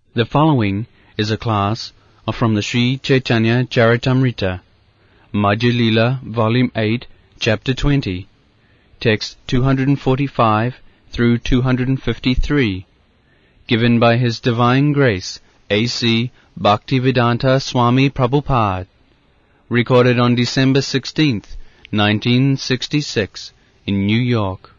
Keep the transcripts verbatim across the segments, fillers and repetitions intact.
The following is a class from the Sri Chaitanya Charitamrita, Madhya Leela, Volume eight, Chapter twenty, Text two forty-five through two fifty-three, given by His Divine Grace, A C Bhaktivedanta Swami Prabhupada, recorded on December sixteenth, nineteen sixty-six, in New York.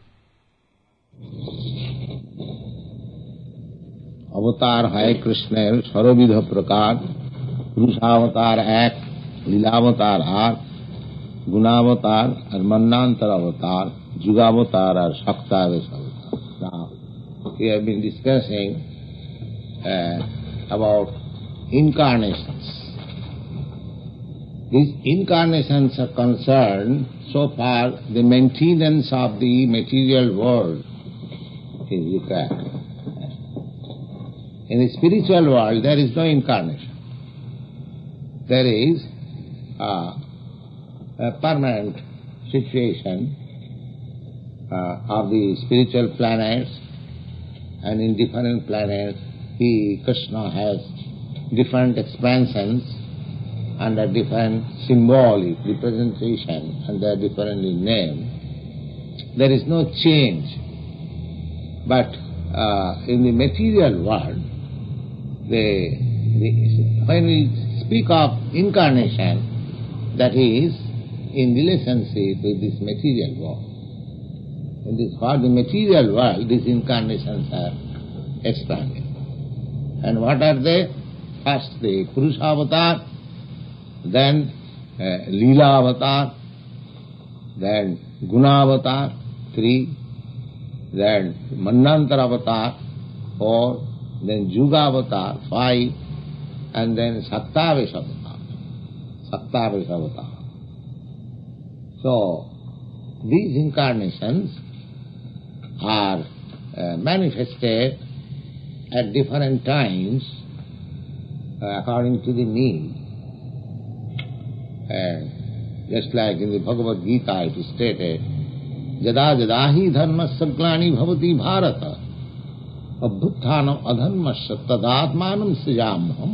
अवतार है कृष्णेर सर्वविध प्रकार, पुरुषावतार एक, लीलावतार आठ, गुणावतार और मन्नांतर अवतार, जुगावतार और शक्तावेश अवतार. Now, we have been discussing uh, about incarnations. These incarnations are concerned, so far the maintenance of the material world is required. In the spiritual world, there is no incarnation. There is a, a permanent situation uh, of the spiritual planets, and in different planets, he, Krishna, has different expansions under different symbolic representation, and they are differently named. There is no change. But uh, in the material world, The, the, when we speak of incarnation, that is in relationship with this material world. In this, for the material world, these incarnations are expanded. And what are they? First the Purusha avatar, then uh, Leela avatar, then Guna avatar, three, then Mannantara avatar, four, then Juga avatar, five, and then Sattavesh avatar. Sattavesh avatar. So, these incarnations are uh, manifested at different times uh, according to the need. And just like in the Bhagavad Gita it is stated, Jada jadahi dharmasya glani bhavati bharata Abhuttanam adharmasya tadatmanam srijamham.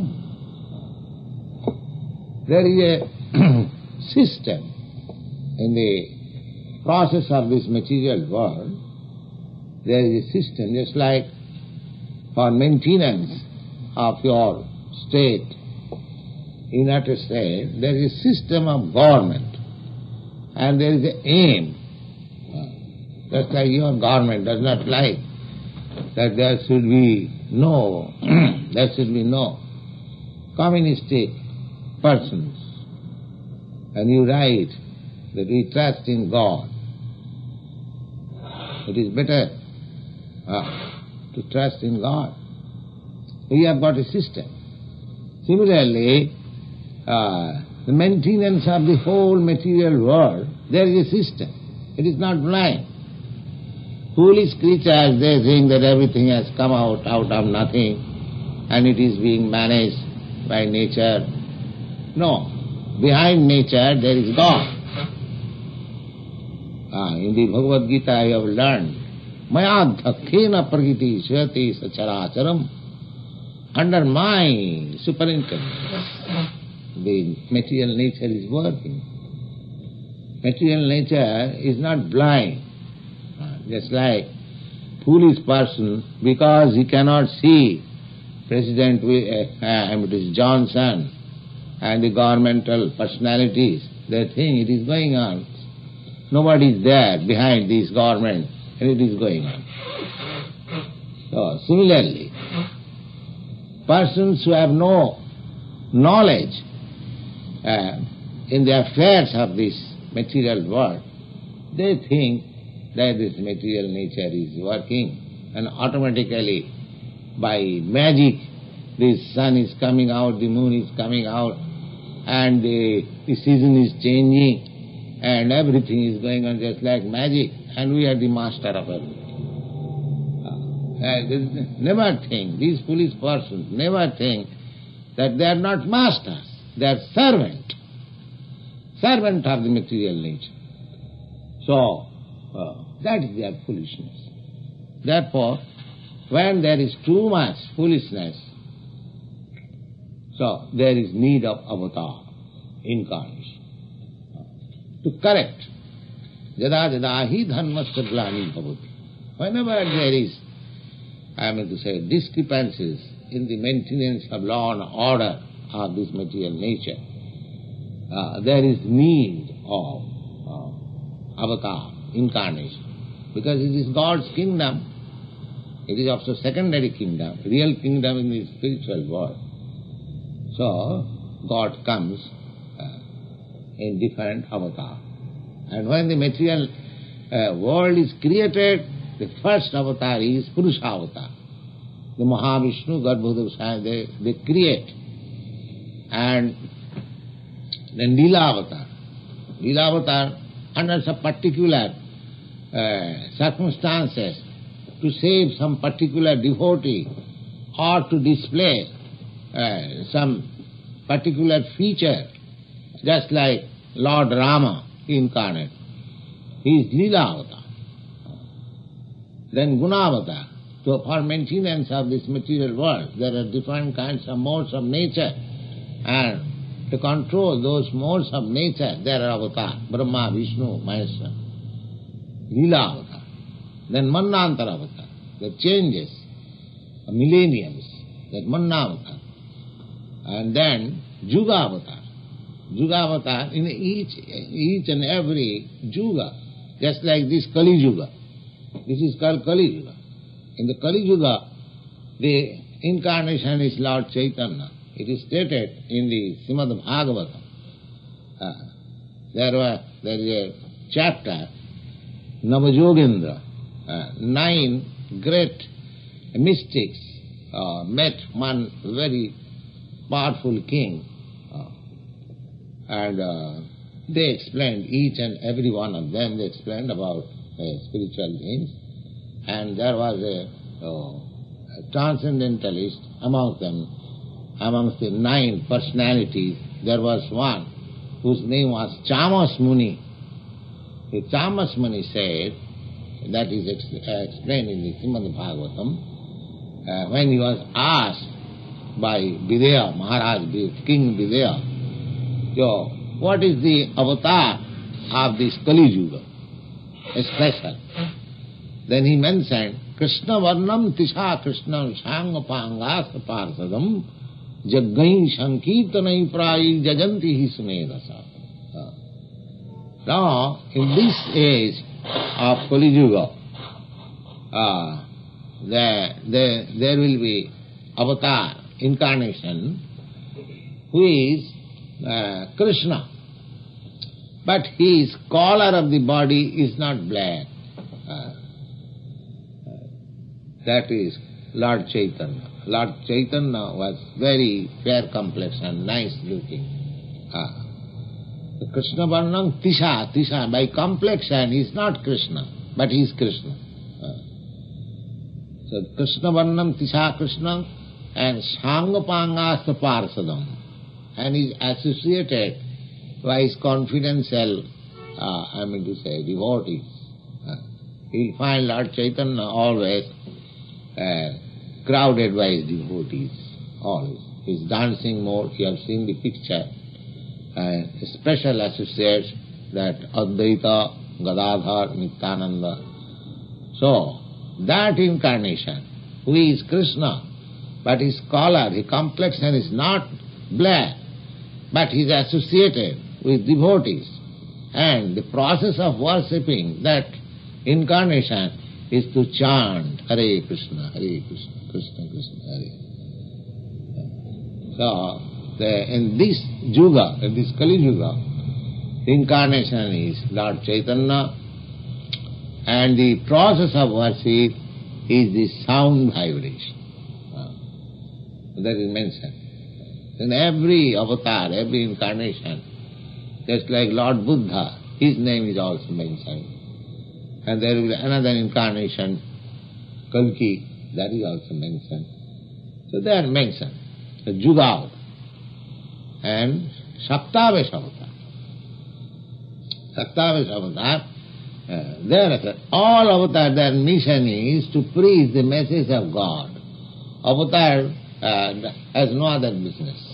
There is a system in the process of this material world. There is a system, just like for maintenance of your state, United States, there is a system of government, and there is an aim. Just like your government does not like that there should be no, there should be no communistic persons. And you write that we trust in God. It is better uh, to trust in God. We have got a system. Similarly, uh, the maintenance of the whole material world, there is a system. It is not blind. Foolish creatures, they think that everything has come out, out of nothing, and it is being managed by nature. No. Behind nature there is God. Ah, in the Bhagavad Gita I have learned, Mayadhakhena pragiti svati sacharacharam. Under my superintendence, the material nature is working. Material nature is not blind. Just like foolish person, because he cannot see President uh, uh, it is Johnson and the governmental personalities, they think it is going on. Nobody is there behind this government, and it is going on. So, similarly, persons who have no knowledge uh, in the affairs of this material world, they think that this material nature is working, and automatically by magic the sun is coming out, the moon is coming out, and the, the season is changing, and everything is going on just like magic, and we are the master of everything. Uh, never think, these foolish persons never think that they are not masters, they are servant, servant of the material nature. So, uh, that is their foolishness. Therefore, when there is too much foolishness So there is need of avatar, incarnation, to correct. Jada jada hi dharmasya glani bhavati. Whenever there is, I mean to say, discrepancies in the maintenance of law and order of this material nature, uh, there is need of uh, avatar, incarnation. Because it is God's kingdom, it is also secondary kingdom, real kingdom in the spiritual world. So, God comes uh, in different avatar. And when the material uh, world is created, the first avatar is Purusha avatar. The Mahavishnu, Garbhodaya, they, they create. And then Leela avatar. Leela avatar, under some particular uh, circumstances, to save some particular devotee or to display uh, some particular feature, just like Lord Rama incarnate. He is Leela avatar. Then Guna avatar. So for maintenance of this material world, there are different kinds of modes of nature. And to control those modes of nature, there are avatars, Brahma, Vishnu, Maheshwara. Leela avatar. Then Manvantara avatar, that changes, millenniums, that Manna avatar. And then Juga avatar. Juga avatar, in each, each and every Juga, just like this Kali Yuga. This is called Kali Yuga. In the Kali Yuga, the incarnation is Lord Chaitanya. It is stated in the Srimad Bhagavatam. Uh, there, were, there is a chapter, Navajogendra. Uh, nine great mystics uh, met one very powerful king, uh, and uh, they explained, each and every one of them, they explained about uh, spiritual things. And there was a, uh, a transcendentalist among them, amongst the nine personalities. There was one whose name was Chamas Muni. The Chamas Muni said, that is ex- uh, explained in the Srimad Bhagavatam, uh, when he was asked by Videha, Maharaj, King Videha, so what is the avatar of this Kali Yuga, special? Then he mentioned, Krishna Varnam Tisha Krishna Shangapangas Parsadam Jaggai Sankirtanai Prai Jajanti Hismedasa. Now, in this age of Kali Yuga, uh, there, there, there will be avatar, incarnation, who is uh, Krishna. But his color of the body is not black. Uh, that is Lord Chaitanya. Lord Chaitanya was very fair complexion, nice looking. Uh, The Krishna Varnam Tisha, Tisha, by complexion he is not Krishna, but he is Krishna. Uh, so Krishna Varnam Tisha Krishna and Sangapangasta Parsadam, and is associated by his confidential, uh, I mean to say, devotees. Uh, he will find Lord Chaitanya always uh, crowded by his devotees, always. He is dancing more, you have seen the picture. Uh, special associates that Advaita, Gadadhar, Nityananda. So, that incarnation, who is Krishna, but his color, his complexion is not black, but he is associated with devotees. And the process of worshipping that incarnation is to chant Hare Krishna, Hare Krishna, Krishna Krishna, Hare. So, The, in this Yuga, in this Kali Yuga, the incarnation is Lord Chaitanya, and the process of worship is the sound vibration. Uh, that is mentioned. In every avatar, every incarnation, just like Lord Buddha, his name is also mentioned. And there will be another incarnation, Kalki, that is also mentioned. So they are mentioned. The Yuga and Saptavesh avatar. Saptavesh avatar, uh, their, all avatar, their mission is to preach the message of God. Avatar uh, has no other business.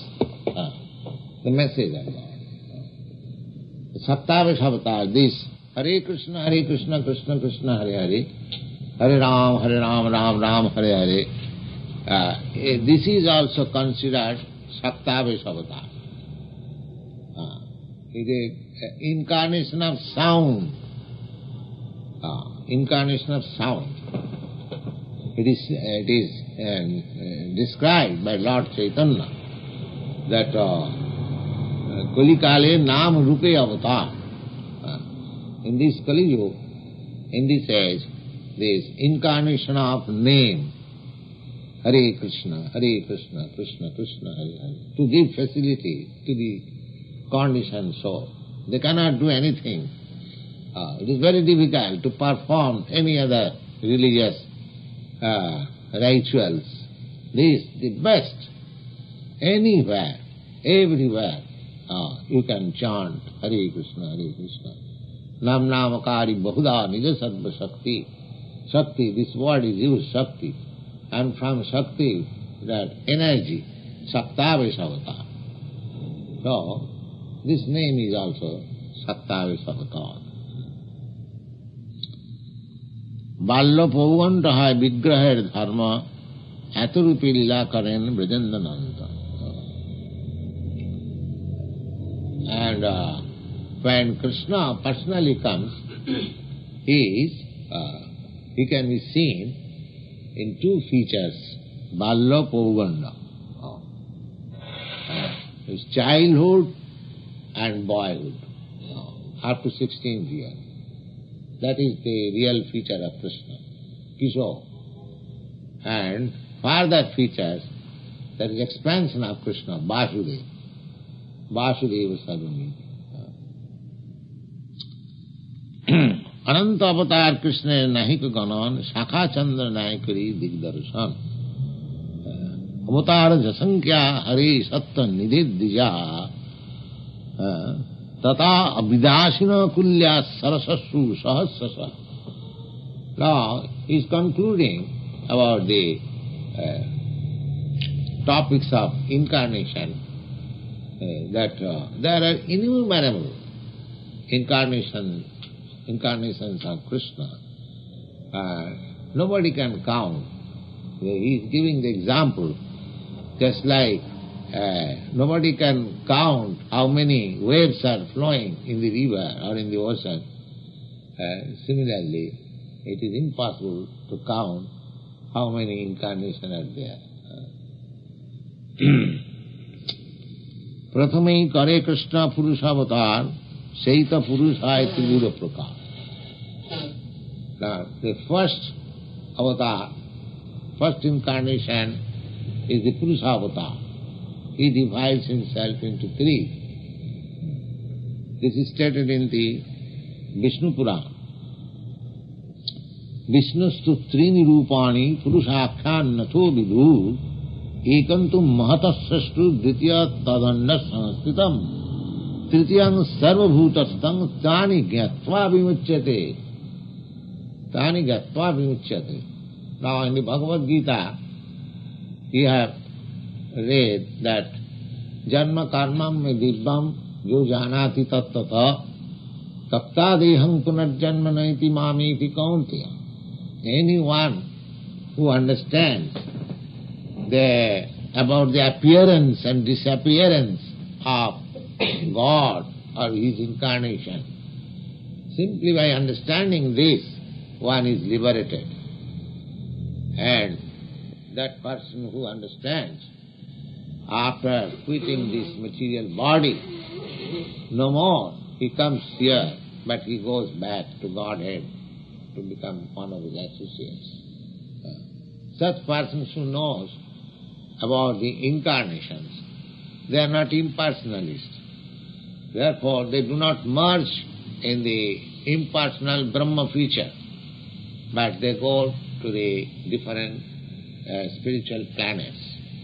Uh, the message of God. Saptavesh avatar, this Hare Krishna, Hare Krishna, Krishna Krishna, Hare Hare, Hare Ram, Hare Ram, Ram Ram, Hare Hare. Uh, this is also considered Saptavesh avatar. Uh, it is uh, incarnation of sound. Uh, incarnation of sound. It is, uh, it is um, uh, described by Lord Chaitanya that uh, Kali Kale Nam Rupe Avatar. Uh, in this Kali Yuga, in this age, this incarnation of name, Hare Krishna, Hare Krishna, Krishna Krishna, Hare Hare, to give facility to the conditioned soul. They cannot do anything. Uh, it is very difficult to perform any other religious uh, rituals. This the best. Anywhere, everywhere, uh, you can chant Hare Krishna, Hare Krishna. Nam Namakari Bahuda Nija Sattva Shakti. Shakti, this word is used, Shakti. And from Shakti, that energy, Saptavesh avatar. So, this name is also Saptavesh avatar. Ballo Pavanta hai vigraher dharma aturupi lila karen brijandananta. And uh, when Krishna personally comes, he is, uh, he can be seen in two features, Balla Pauvanda. Oh. Uh, his childhood and boyhood, oh, up to sixteenth year. That is the real feature of Krishna, Kishore. And further features, that is expansion of Krishna, Vasudeva. Vasudeva Sarvamiti. Ananta avatar Krishna Nahika Ganan, Shakha Chandra Naikari Digdarshan. Avatar Jasankya Hare Satta Nidid Dija. Tata Abhidashina Kulya Sarasassu Sahasasa. Now, he is concluding about the uh, topics of incarnation, uh, that uh, there are innumerable incarnation, incarnations of Krishna. Uh, nobody can count. He is giving the example, just like Uh, nobody can count how many waves are flowing in the river or in the ocean. Uh, similarly, it is impossible to count how many incarnations are there. Prathamai kare Krishna Purusavatar, Seita Purushaya Tribhuda Prakar. Now, the first avatar, first incarnation is the Purusavatar. He divides himself into three. This is stated in the Vishnu Purana. Vishnustu trini rupani purushakhan natho vidhu ekantum mahatasrastu dvitiya tadanda sanskritam tritiyam sarvabhutastam tani gyatva vimuchyate. Tani gyatva vimuchyate. Now in the Bhagavad Gita, we have read that janma karmam me dibbam jo janati tattata tapta deham punarjanma naiti mamiti kauntiya. Anyone who understands the, about the appearance and disappearance of God or His incarnation, simply by understanding this, one is liberated. And that person who understands, after quitting this material body, no more he comes here, but he goes back to Godhead to become one of his associates. Such persons who knows about the incarnations, they are not impersonalists. Therefore, they do not merge in the impersonal Brahma feature, but they go to the different uh, spiritual planets.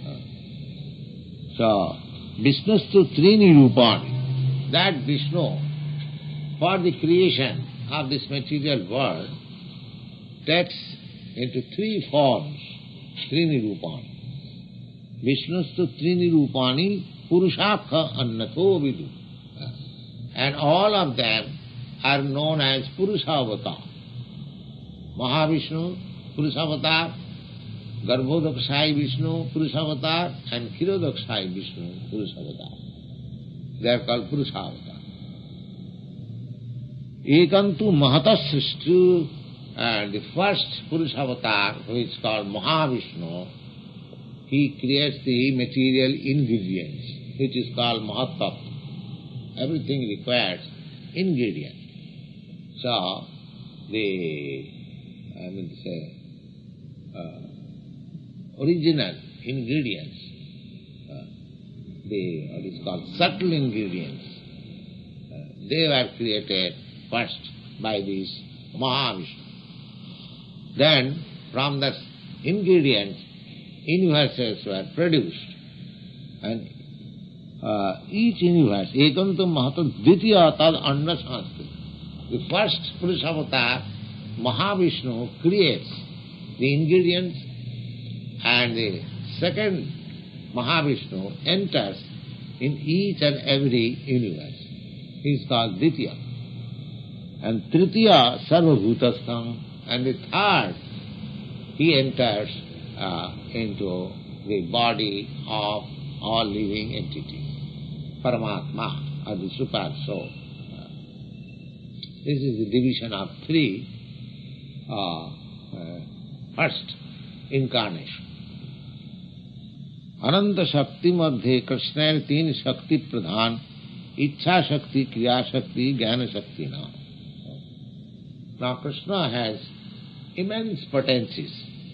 So, Vishnustu Trini Rupani, that Vishnu, for the creation of this material world, takes into three forms, Trini Rupani. Vishnustu Trini Rupani Purushakha Annatho Vidu. And all of them are known as Purusavatar. Mahavishnu, Purusavatar, Garbhodakshai Vishnu, Purusavatar, and Kshirodakshai Vishnu, Purusavatar. They are called Purusavatar. Ekantu Mahatasristu, and the first Purusavatar, who is called Mahavishnu, he creates the material ingredients, which is called Mahatattva. Everything requires ingredients. So, the, I mean to say, uh, original ingredients, uh, the, what is called subtle ingredients, uh, they were created first by this Mahavishnu. Then, from the ingredients, universes were produced. And uh, each universe, Ekantam Mahatam Dvitiya Tad Anna Sanskrit. The first Purusavatar, Mahavishnu, creates the ingredients, and the second Mahavishnu enters in each and every universe. He is called Dvitiya. And Tritiya Sarvabhutastham, and the third, he enters uh, into the body of all living entities, Paramatma, or the Super Soul. This is the division of three, uh, uh, first incarnation. Ananta Shakti Madhye Krishna teen Shakti Pradhan, Ichha Shakti, Kriya Shakti, Jnana Shakti now. Now Krishna has immense potencies,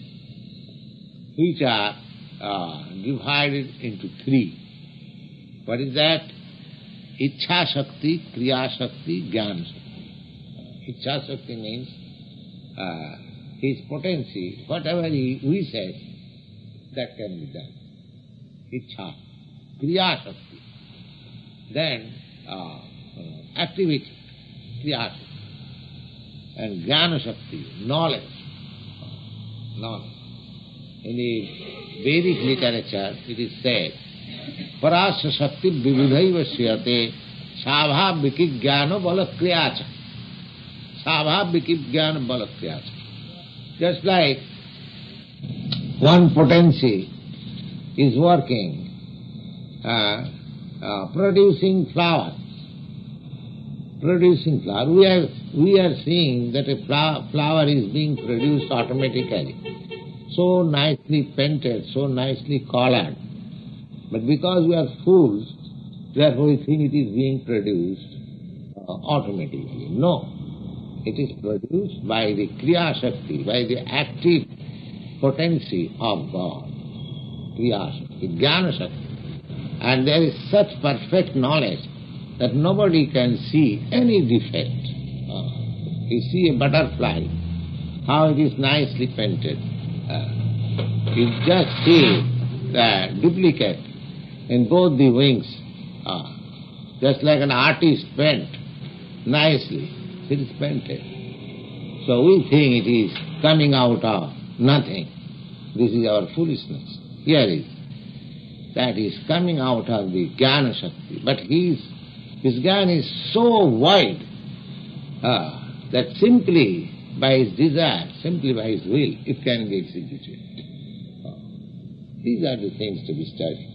which are uh, divided into three. What is that? Ichha Shakti, Kriya Shakti, Jnana Shakti. Ichha Shakti means uh, his potency, whatever he wishes, that can be done. Ichha. Kriya Shakti. Then uh, uh, activity, Kriya Shakti. And Jnana Shakti, knowledge. Knowledge. In the Vedic literature, it is said, Parasya Shakti Vividhaiva Shriyate Sabhaviki Jnana Balakriyacha. Sabhaviki Jnana Balakriyacha. Just like one potency is working, uh, uh, producing flowers. Producing flower. We are, we are seeing that a flower, flower is being produced automatically. So nicely painted, so nicely colored. But because we are fools, therefore we think it is being produced uh, automatically. No. It is produced by the Kriya Shakti, by the active potency of God. Kriya Shakti, Jnana Shakti. And there is such perfect knowledge that nobody can see any defect. Uh, you see a butterfly, how it is nicely painted. Uh, you just see the duplicate in both the wings, uh, just like an artist paint nicely. It is painted. So we think it is coming out of nothing. This is our foolishness. Here is that is coming out of the Jnana Shakti. But his, his Jnana is so wide uh, that simply by his desire, simply by his will, it can be executed. Uh, these are the things to be studied.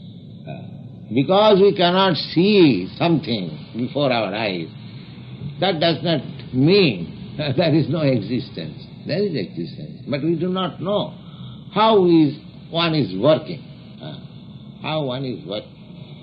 Uh, because we cannot see something before our eyes, that does not mean there is no existence. There is existence, but we do not know how is one is working, uh, how one is working.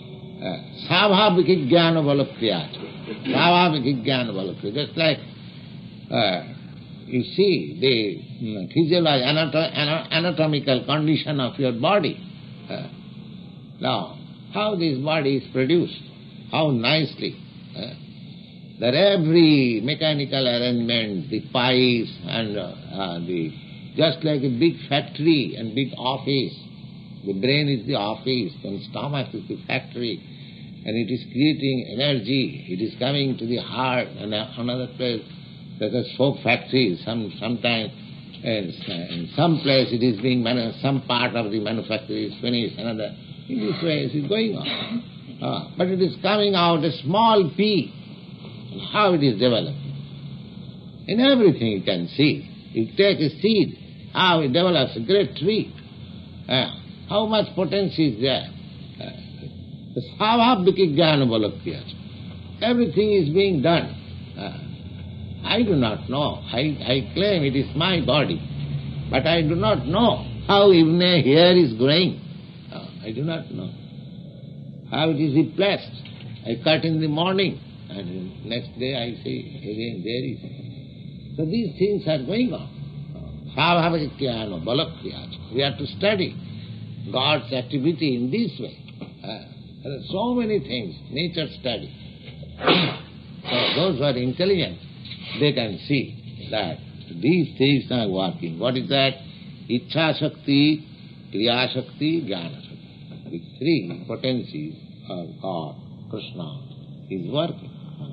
Svabhaviki jnana balakriyat. Svabhaviki jnana balakriyat. Just like uh, you see the physiological, anato- anatomical condition of your body. Uh, now, how this body is produced, how nicely. Uh, that every mechanical arrangement, the pipes and uh, uh, the, just like a big factory and big office, the brain is the office and stomach is the factory, and it is creating energy, it is coming to the heart, and another place there's a soap factory, some sometimes in, in some place it is being, manu- some part of the manufacture is finished, another In this way it is going on. Uh, but it is coming out a small pea. And how it is developing. In everything you can see. You take a seed, how it develops a great tree. Uh, how much potential is there? Svabhaviki jnana balakya. Everything is being done. Uh, I do not know. I, I claim it is my body. But I do not know how even a hair is growing. Uh, I do not know. How it is replaced. I cut in the morning and next day I see again there is. So these things are going on. Svabhaviki jnana balakya. We have to study God's activity in this way. Uh, there are so many things, nature study. So those who are intelligent, they can see that these things are working. What is that? Ichha Shakti, Kriya Shakti, Jnana Shakti. The three potencies of God, Krishna, is working.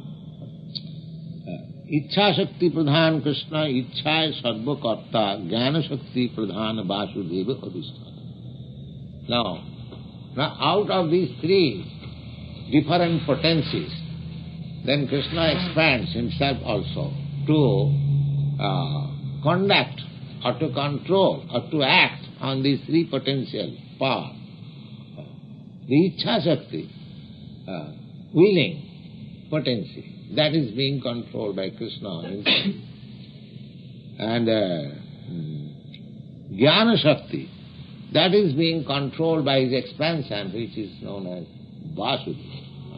Uh, Ichha Shakti Pradhan Krishna, Ichha Sarva Karta, Jnana Shakti Pradhan Vasudeva Adhisthana. Now, now out of these three different potencies, then Krishna expands himself also to uh, conduct or to control or to act on these three potential powers. The Ichha Shakti, uh, willing potency, that is being controlled by Krishna himself. And uh, Jnana Shakti, that is being controlled by his expansion, which is known as Vasudeva.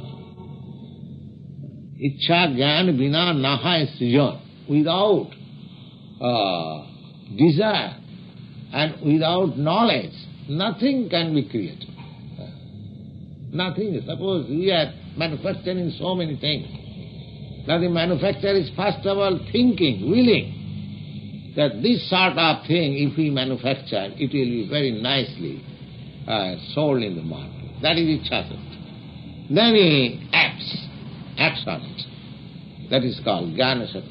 Ichha jnana bina naha srijan. Without uh, desire and without knowledge, nothing can be created. Nothing. Suppose we are manufacturing so many things. Now the manufacturer is first of all thinking, willing, that this sort of thing, if we manufacture, it will be very nicely uh, sold in the market. That is Ichha Shakti. Then he acts. acts on it. That is called Jnana Shakti.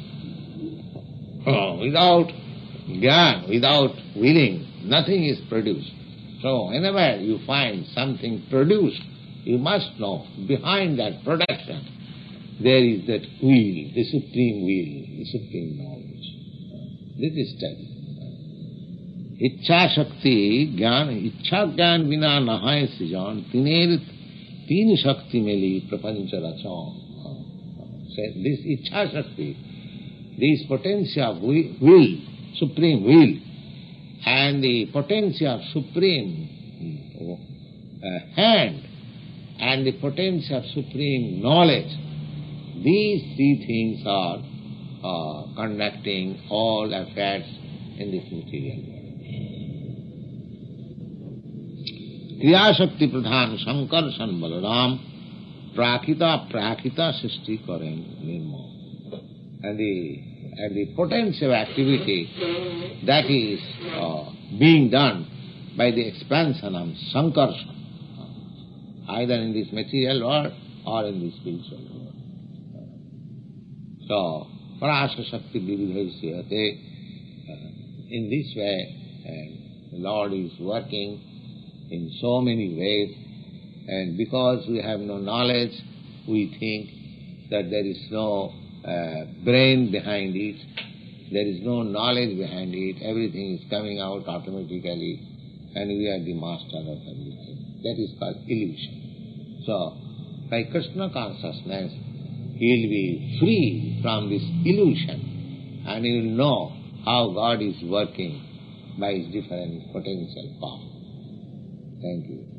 Oh, without Jnana, without willing, nothing is produced. So whenever you find something produced, you must know behind that production there is that will, the supreme will, the supreme knowledge. This is study. Ichha Shakti, Jnana, Ichha Jnana Vina Nahai Sijan, Tiner Teen Shakti Meli Prapancha Rachon. This Ichha Shakti, this potential of will, supreme will, and the potential of supreme uh, hand, and the potential of supreme knowledge, these three things are uh, conducting all affairs in this material world. Kriya Shakti Pradhan Sankarshan Balaram Prakita Prakita Srishti Karen Nirmo. And the, and the potential activity that is uh, being done by the expansion of Sankarshan, either in this material world or in the spiritual world. So, Parasa Shakti Vividhaisya, in this way, uh, the Lord is working in so many ways, and because we have no knowledge, we think that there is no uh, brain behind it, there is no knowledge behind it, everything is coming out automatically, and we are the master of everything. That is called illusion. So, by Krishna consciousness, he will be free from this illusion, and he will know how God is working by his different potential powers. Thank you.